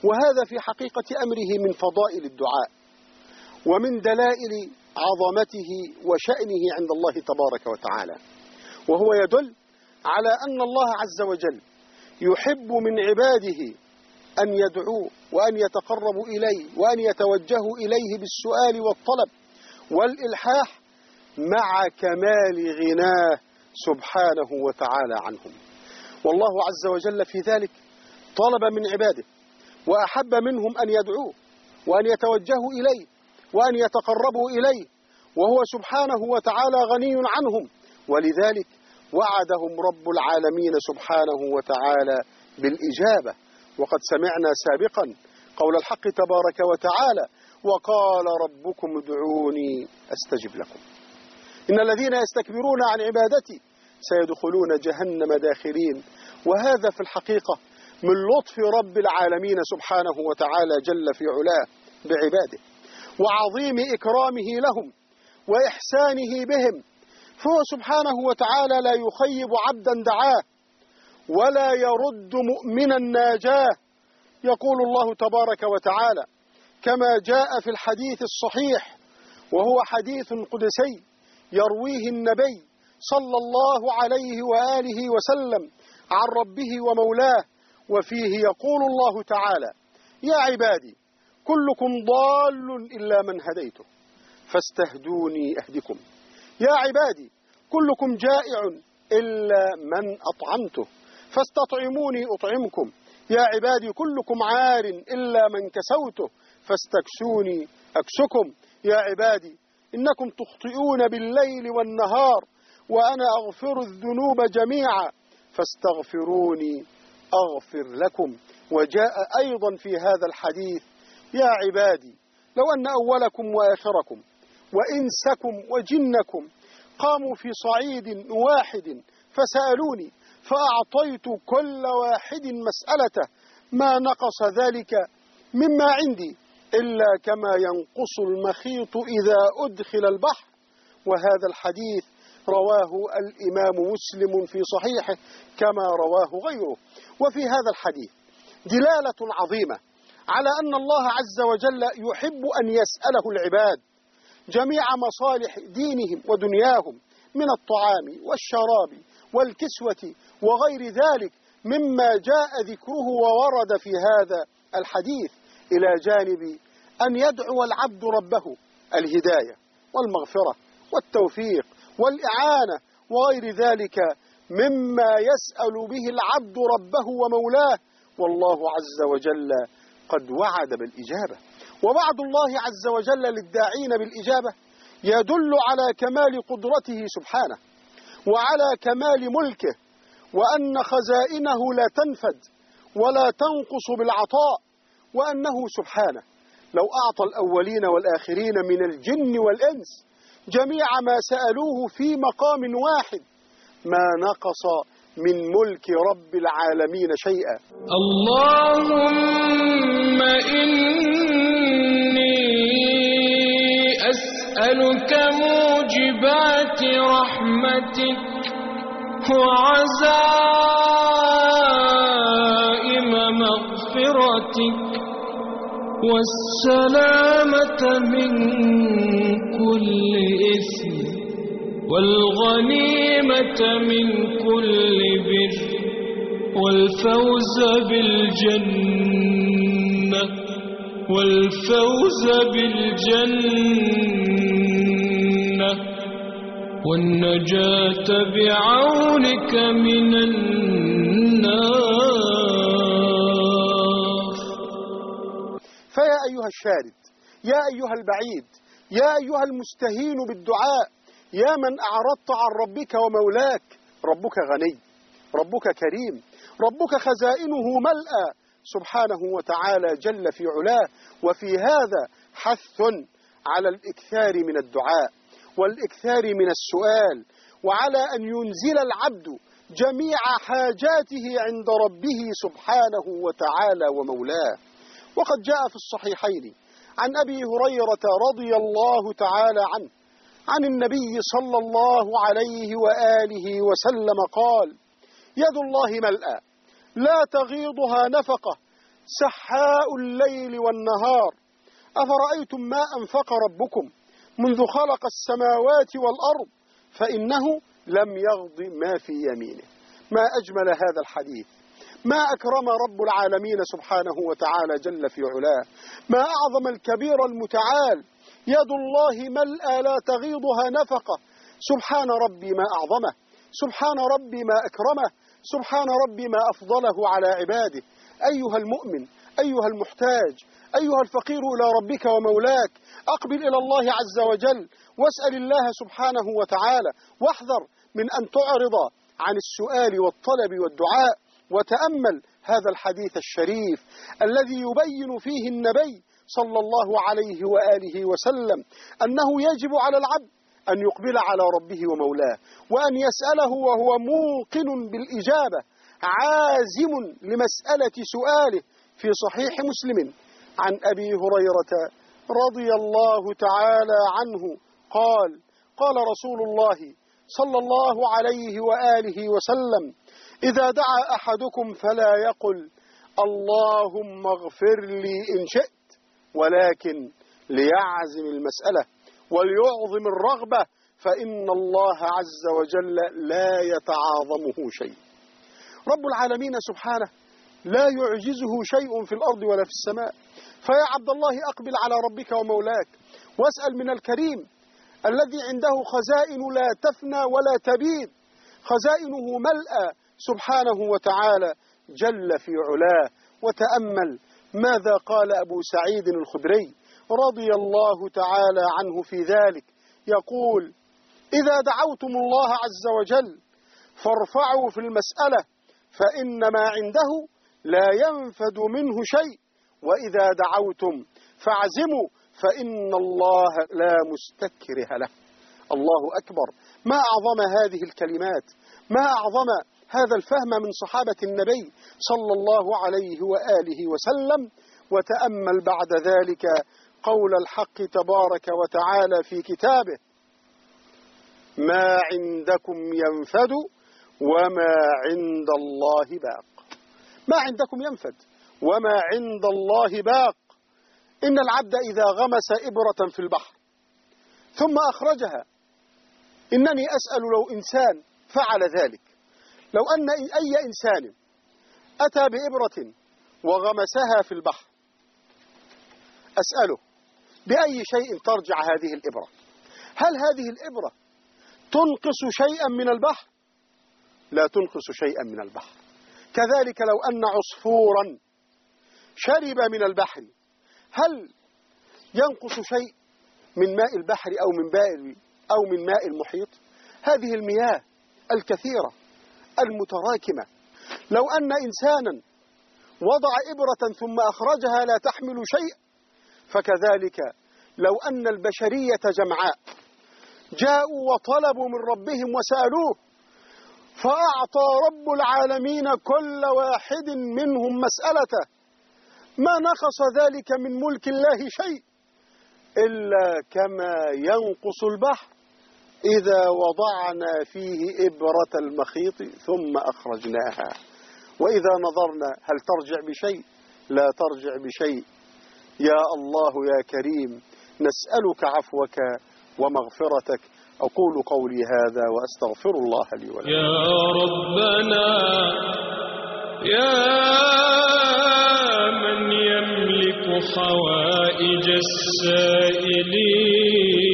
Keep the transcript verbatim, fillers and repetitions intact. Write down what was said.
وهذا في حقيقة أمره من فضائل الدعاء ومن دلائل عظمته وشأنه عند الله تبارك وتعالى، وهو يدل على أن الله عز وجل يحب من عباده أن يدعوه وأن يتقربوا إليه وأن يتوجهوا إليه بالسؤال والطلب والإلحاح مع كمال غناه سبحانه وتعالى عنهم. والله عز وجل في ذلك طلب من عباده وأحب منهم أن يدعوه وأن يتوجهوا إليه وأن يتقربوا إليه، وهو سبحانه وتعالى غني عنهم، ولذلك وعدهم رب العالمين سبحانه وتعالى بالإجابة. وقد سمعنا سابقا قول الحق تبارك وتعالى: وقال ربكم ادعوني أستجب لكم إن الذين يستكبرون عن عبادتي سيدخلون جهنم داخرين. وهذا في الحقيقة من لطف رب العالمين سبحانه وتعالى جل في علاه بعباده وعظيم إكرامه لهم وإحسانه بهم، فهو سبحانه وتعالى لا يخيب عبدا دعاه ولا يرد مؤمنا ناجاه. يقول الله تبارك وتعالى كما جاء في الحديث الصحيح، وهو حديث قدسي يرويه النبي صلى الله عليه وآله وسلم عن ربه ومولاه، وفيه يقول الله تعالى: يا عبادي كلكم ضال إلا من هديته فاستهدوني أهدكم، يا عبادي كلكم جائع إلا من أطعمته فاستطعموني أطعمكم، يا عبادي كلكم عار إلا من كسوته فاستكسوني أكسكم، يا عبادي إنكم تخطئون بالليل والنهار وأنا أغفر الذنوب جميعا فاستغفروني أغفر لكم. وجاء أيضا في هذا الحديث: يا عبادي لو أن أولكم وآخركم وإنسكم وجنكم قاموا في صعيد واحد فسألوني فأعطيت كل واحد مسألته ما نقص ذلك مما عندي إلا كما ينقص المخيط إذا أدخل البحر. وهذا الحديث رواه الإمام مسلم في صحيحه كما رواه غيره. وفي هذا الحديث دلالة عظيمة على أن الله عز وجل يحب أن يسأله العباد جميع مصالح دينهم ودنياهم من الطعام والشراب والكسوة وغير ذلك مما جاء ذكره وورد في هذا الحديث، إلى جانب أن يدعو العبد ربه الهداية والمغفرة والتوفيق والإعانة وغير ذلك مما يسأل به العبد ربه ومولاه، والله عز وجل قد وعد بالإجابة. ووعد الله عز وجل للداعين بالإجابة يدل على كمال قدرته سبحانه وعلى كمال ملكه، وأن خزائنه لا تنفد ولا تنقص بالعطاء، وأنه سبحانه لو أعطى الأولين والآخرين من الجن والإنس جميع ما سألوه في مقام واحد ما نقص من ملك رب العالمين شيئا. اللهم إني أسألك موجبات رحمتك وعزائم مغفرتك والسلامة من كل إثم والغنيمة من كل بر والفوز بالجنة والفوز بالجنة والنجاة بعونك من النار. فيا أيها الشارد، يا أيها البعيد، يا أيها المستهين بالدعاء، يا من أعرضت عن ربك ومولاك، ربك غني، ربك كريم، ربك خزائنه ملأى سبحانه وتعالى جل في علاه. وفي هذا حث على الإكثار من الدعاء والإكثار من السؤال، وعلى أن ينزل العبد جميع حاجاته عند ربه سبحانه وتعالى ومولاه. وقد جاء في الصحيحين عن أبي هريرة رضي الله تعالى عنه عن النبي صلى الله عليه وآله وسلم قال: يد الله ملأى لا تغيضها نفقة سحاء الليل والنهار. أفرأيتم ما أنفق ربكم منذ خلق السماوات والأرض فإنه لم يغض ما في يمينه. ما أجمل هذا الحديث، ما أكرم رب العالمين سبحانه وتعالى جل في علاه، ما أعظم الكبير المتعال. يد الله ملأى لا تغيضها نفقة. سبحان ربي ما أعظمه، سبحان ربي ما أكرمه، سبحان ربي ما أفضله على عباده. أيها المؤمن، أيها المحتاج، أيها الفقير إلى ربك ومولاك، أقبل إلى الله عز وجل واسأل الله سبحانه وتعالى، واحذر من أن تعرض عن السؤال والطلب والدعاء. وتأمل هذا الحديث الشريف الذي يبين فيه النبي صلى الله عليه وآله وسلم أنه يجب على العبد أن يقبل على ربه ومولاه، وأن يسأله وهو موقن بالإجابة، عازم لمسألة سؤاله. في صحيح مسلم عن أبي هريرة رضي الله تعالى عنه قال: قال رسول الله صلى الله عليه وآله وسلم: إذا دعا أحدكم فلا يقل اللهم اغفر لي إن شئت، ولكن ليعزم المسألة وليعظم الرغبة، فإن الله عز وجل لا يتعاظمه شيء. رب العالمين سبحانه لا يعجزه شيء في الأرض ولا في السماء. فيا عبد الله أقبل على ربك ومولاك واسأل من الكريم الذي عنده خزائن لا تفنى ولا تبيد، خزائنه ملأى سبحانه وتعالى جل في علاه. وتأمل ماذا قال أبو سعيد الخدري رضي الله تعالى عنه في ذلك، يقول: إذا دعوتم الله عز وجل فارفعوا في المسألة فإن ما عنده لا ينفد منه شيء، وإذا دعوتم فاعزموا فإن الله لا مستكره له. الله أكبر، ما أعظم هذه الكلمات، ما أعظم هذا الفهم من صحابة النبي صلى الله عليه وآله وسلم. وتأمل بعد ذلك قول الحق تبارك وتعالى في كتابه: ما عندكم ينفد وما عند الله باق. ما عندكم ينفد وما عند الله باق. إن العبد إذا غمس إبرة في البحر ثم أخرجها، إنني أسأل لو إنسان فعل ذلك، لو أن أي إنسان أتى بإبرة وغمسها في البحر، أسأله بأي شيء ترجع هذه الإبرة؟ هل هذه الإبرة تنقص شيئا من البحر؟ لا تنقص شيئا من البحر. كذلك لو أن عصفورا شرب من البحر، هل ينقص شيء من ماء البحر أو من ماء أو من ماء المحيط؟ هذه المياه الكثيرة المتراكمة، لو أن إنسانا وضع إبرة ثم أخرجها لا تحمل شيء، فكذلك لو أن البشرية جمعاء جاءوا وطلبوا من ربهم وسألوه فأعطى رب العالمين كل واحد منهم مسألته، ما نقص ذلك من ملك الله شيء، إلا كما ينقص البحر إذا وضعنا فيه إبرة المخيط ثم أخرجناها. وإذا نظرنا هل ترجع بشيء؟ لا ترجع بشيء. يا الله يا كريم، نسألك عفوك ومغفرتك. أقول قولي هذا وأستغفر الله لي ولكم. يا ربنا يا من يملك حوائج السائلين